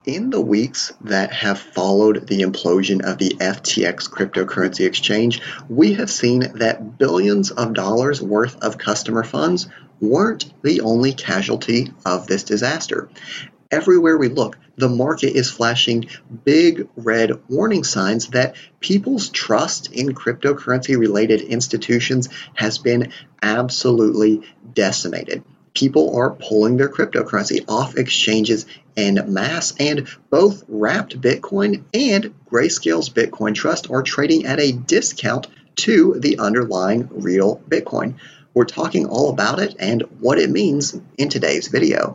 In the weeks that have followed the implosion of the FTX cryptocurrency exchange, we have seen that billions of dollars worth of customer funds weren't the only casualty of this disaster. Everywhere we look, the market is flashing big red warning signs that people's trust in cryptocurrency related institutions has been absolutely decimated. People are pulling their cryptocurrency off exchanges en masse, and both Wrapped Bitcoin and Grayscale's Bitcoin Trust are trading at a discount to the underlying real Bitcoin. We're talking all about it and what it means in today's video.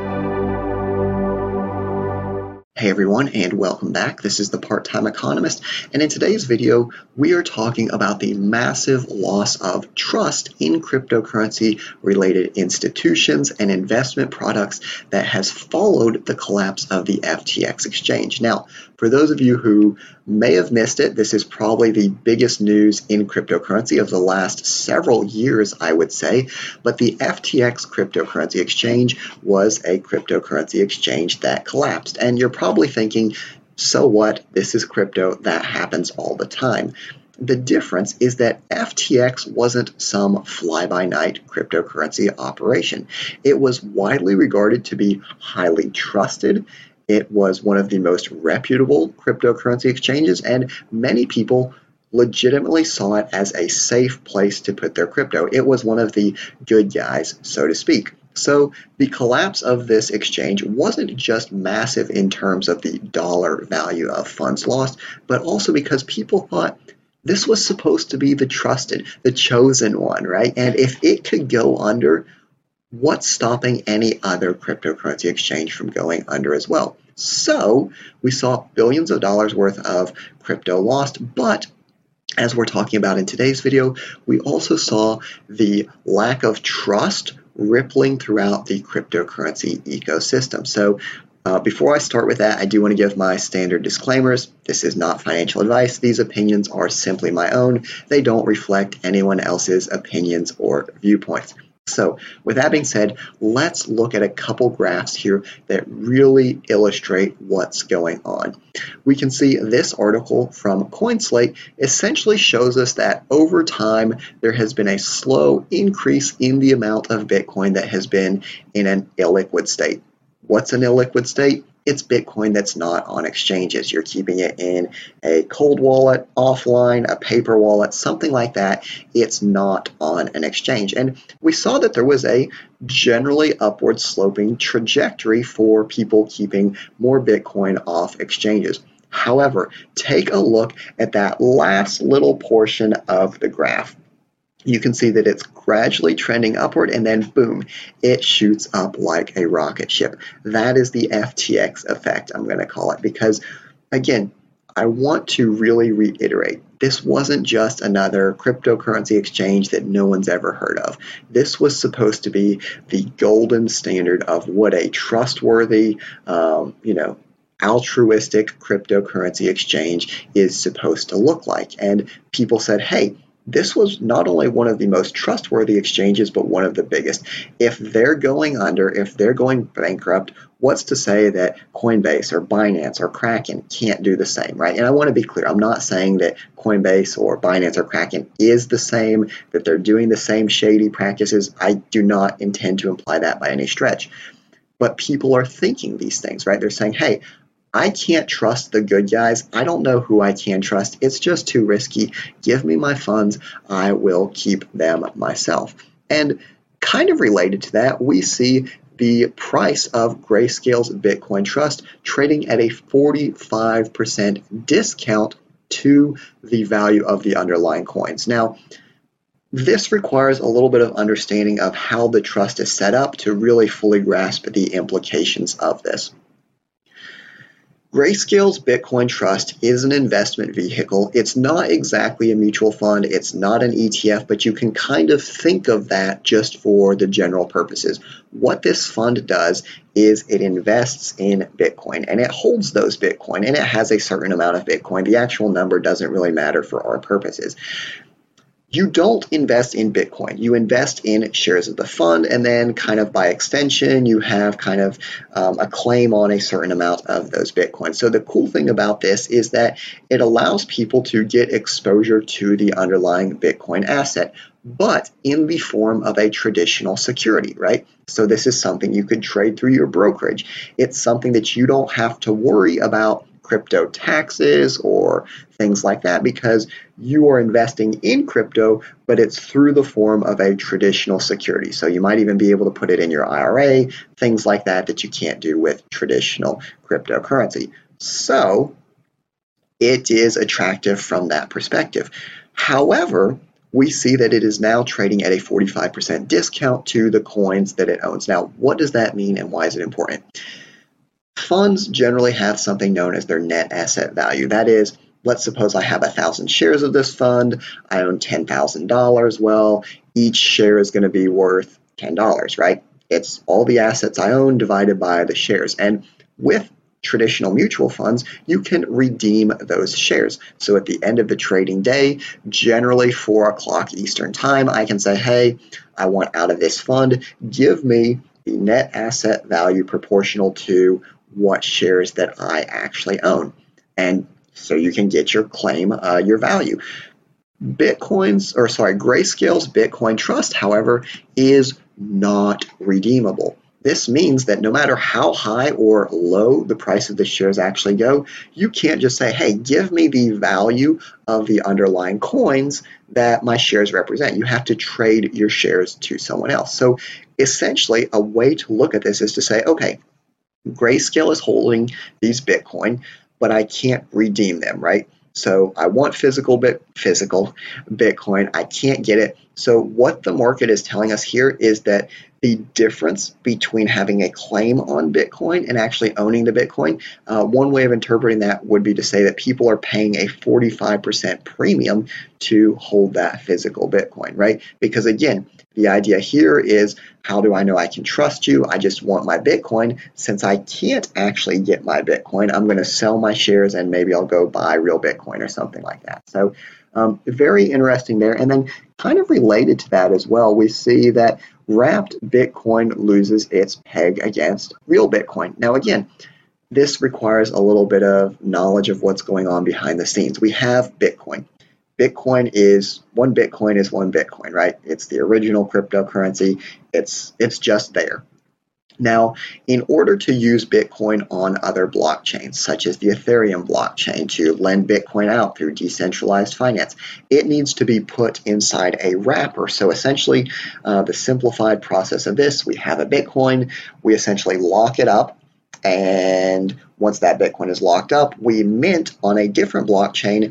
Hey everyone, and welcome back. This is the Part-Time Economist, and in today's video, we are talking about the massive loss of trust in cryptocurrency-related institutions and investment products that has followed the collapse of the FTX exchange. Now, for those of you who may have missed it, this is probably the biggest news in cryptocurrency of the last several years, I would say, but the FTX cryptocurrency exchange was a cryptocurrency exchange that collapsed, and you're probably thinking, so what? This is crypto. That happens all the time. The difference is that FTX wasn't some fly-by-night cryptocurrency operation. It was widely regarded to be highly trusted. It was one of the most reputable cryptocurrency exchanges, and many people legitimately saw it as a safe place to put their crypto. It was one of the good guys, so to speak. So the collapse of this exchange wasn't just massive in terms of the dollar value of funds lost, but also because people thought this was supposed to be the trusted, the chosen one, right? And if it could go under, what's stopping any other cryptocurrency exchange from going under as well? So we saw billions of dollars worth of crypto lost, but as we're talking about in today's video, we also saw the lack of trust rippling throughout the cryptocurrency ecosystem. So before I start with that, I do want to give my standard disclaimers. This is not financial advice. These opinions are simply my own. They don't reflect anyone else's opinions or viewpoints. So with that being said, let's look at a couple graphs here that really illustrate what's going on. We can see this article from CoinSlate essentially shows us that over time there has been a slow increase in the amount of Bitcoin that has been in an illiquid state. What's an illiquid state? It's Bitcoin that's not on exchanges. You're keeping it in a cold wallet, offline, a paper wallet, something like that. It's not on an exchange. And we saw that there was a generally upward sloping trajectory for people keeping more Bitcoin off exchanges. However, take a look at that last little portion of the graph. You can see that it's gradually trending upward, and then boom, it shoots up like a rocket ship. That is the FTX effect, I'm going to call it, because again, I want to really reiterate, this wasn't just another cryptocurrency exchange that no one's ever heard of. This was supposed to be the golden standard of what a trustworthy, altruistic cryptocurrency exchange is supposed to look like. And people said, hey, this was not only one of the most trustworthy exchanges, but one of the biggest. If they're going under, if they're going bankrupt, what's to say that Coinbase or Binance or Kraken can't do the same, right? And I want to be clear, I'm not saying that Coinbase or Binance or Kraken is the same, that they're doing the same shady practices. I do not intend to imply that by any stretch. But people are thinking these things, right? They're saying, hey, I can't trust the good guys. I don't know who I can trust. It's just too risky. Give me my funds. I will keep them myself. And kind of related to that, we see the price of Grayscale's Bitcoin Trust trading at a 45% discount to the value of the underlying coins. Now, this requires a little bit of understanding of how the trust is set up to really fully grasp the implications of this. Grayscale's Bitcoin Trust is an investment vehicle. It's not exactly a mutual fund. It's not an ETF, but you can kind of think of that just for the general purposes. What this fund does is it invests in Bitcoin, and it holds those Bitcoin, and it has a certain amount of Bitcoin. The actual number doesn't really matter for our purposes. you don't invest in Bitcoin. You invest in shares of the fund, and then kind of by extension, you have kind of a claim on a certain amount of those Bitcoins. So the cool thing about this is that it allows people to get exposure to the underlying Bitcoin asset, but in the form of a traditional security, right? So this is something you could trade through your brokerage. It's something that you don't have to worry about crypto taxes or things like that, because you are investing in crypto, but it's through the form of a traditional security. So you might even be able to put it in your IRA, things like that that you can't do with traditional cryptocurrency. So it is attractive from that perspective. However, we see that it is now trading at a 45% discount to the coins that it owns. Now, what does that mean and why is it important? Funds generally have something known as their net asset value. That is, let's suppose I have 1,000 shares of this fund. I own $10,000. Well, each share is going to be worth $10, right? It's all the assets I own divided by the shares. And with traditional mutual funds, you can redeem those shares. So at the end of the trading day, generally 4 o'clock Eastern time, I can say, hey, I want out of this fund. Give me the net asset value proportional to what shares that I actually own. And so you can get your claim, your value. Grayscale's Bitcoin Trust, however, is not redeemable. This means that no matter how high or low the price of the shares actually go, you can't just say, hey, give me the value of the underlying coins that my shares represent. You have to trade your shares to someone else. So essentially, a way to look at this is to say, okay, Grayscale is holding these Bitcoin, but I can't redeem them, right? So I want physical Bitcoin. I can't get it. So what the market is telling us here is that the difference between having a claim on Bitcoin and actually owning the Bitcoin, one way of interpreting that would be to say that people are paying a 45% premium to hold that physical Bitcoin, right? Because again, the idea here is, how do I know I can trust you? I just want my Bitcoin. Since I can't actually get my Bitcoin, I'm going to sell my shares and maybe I'll go buy real Bitcoin or something like that. So very interesting there. And then kind of related to that as well, we see that wrapped Bitcoin loses its peg against real Bitcoin. Now, again, this requires a little bit of knowledge of what's going on behind the scenes. We have Bitcoin. Bitcoin is one Bitcoin, right? It's the original cryptocurrency. It's just there. Now, in order to use Bitcoin on other blockchains, such as the Ethereum blockchain, to lend Bitcoin out through decentralized finance, it needs to be put inside a wrapper. So essentially, the simplified process of this, we have a Bitcoin, we essentially lock it up, and once that Bitcoin is locked up, we mint on a different blockchain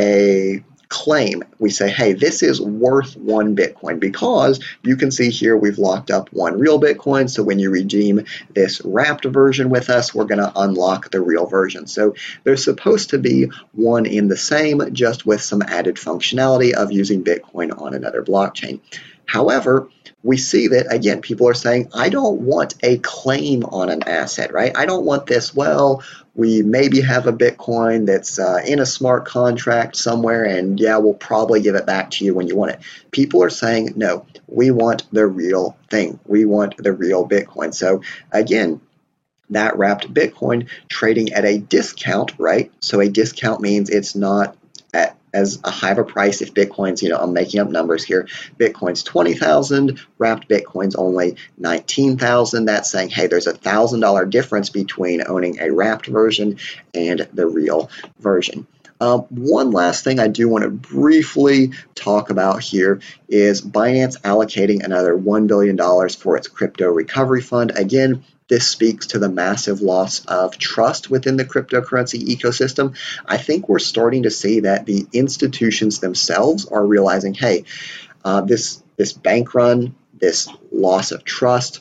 a claim. We say, hey, this is worth 1 Bitcoin, because you can see here we've locked up 1 real Bitcoin. So when you redeem this wrapped version with us, we're going to unlock the real version. So there's supposed to be one in the same, just with some added functionality of using Bitcoin on another blockchain. However, we see that, again, people are saying, I don't want a claim on an asset, right? I don't want this, well, we maybe have a Bitcoin that's in a smart contract somewhere, and yeah, we'll probably give it back to you when you want it. People are saying, no, we want the real thing. We want the real Bitcoin. So again, that wrapped Bitcoin trading at a discount, right? So a discount means it's not at as a high of a price. If Bitcoin's, I'm making up numbers here, Bitcoin's 20,000, wrapped Bitcoin's only 19,000. That's saying, hey, there's $1,000 difference between owning a wrapped version and the real version. One last thing I do want to briefly talk about here is Binance allocating another $1 billion for its crypto recovery fund. Again, this speaks to the massive loss of trust within the cryptocurrency ecosystem. I think we're starting to see that the institutions themselves are realizing, hey, this bank run, this loss of trust,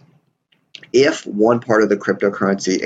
if one part of the cryptocurrency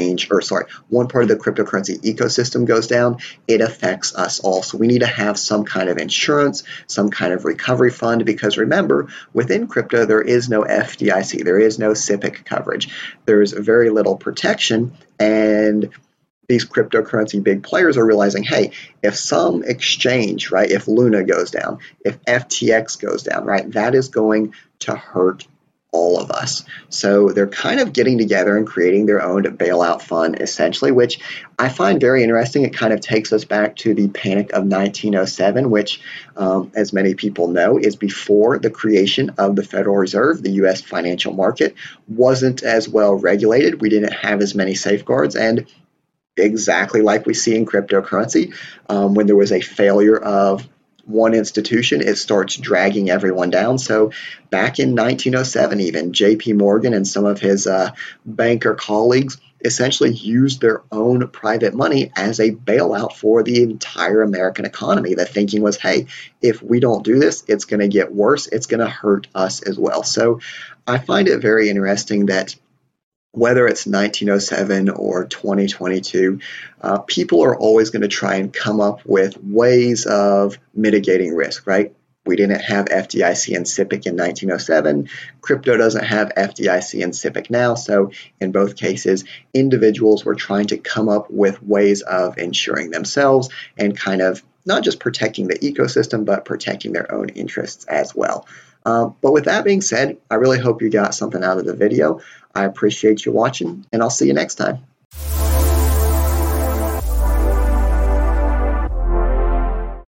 one part of the cryptocurrency ecosystem goes down, it affects us all. So we need to have some kind of insurance, some kind of recovery fund, because remember, within crypto, there is no FDIC, there is no SIPC coverage. There's very little protection, and these cryptocurrency big players are realizing, hey, if some exchange, right, if Luna goes down, if FTX goes down, right, that is going to hurt all of us. So they're kind of getting together and creating their own bailout fund, essentially, which I find very interesting. It kind of takes us back to the Panic of 1907, which, as many people know, is before the creation of the Federal Reserve. The U.S. financial market wasn't as well regulated. We didn't have as many safeguards, and exactly like we see in cryptocurrency, when there was a failure of one institution, it starts dragging everyone down. So back in 1907, even JP Morgan and some of his banker colleagues essentially used their own private money as a bailout for the entire American economy. The thinking was, hey, if we don't do this, it's going to get worse. It's going to hurt us as well. So I find it very interesting that whether it's 1907 or 2022, people are always going to try and come up with ways of mitigating risk, right? We didn't have FDIC and SIPC in 1907. Crypto doesn't have FDIC and SIPC now. So in both cases, individuals were trying to come up with ways of insuring themselves and kind of not just protecting the ecosystem, but protecting their own interests as well. But with that being said, I really hope you got something out of the video. I appreciate you watching, and I'll see you next time.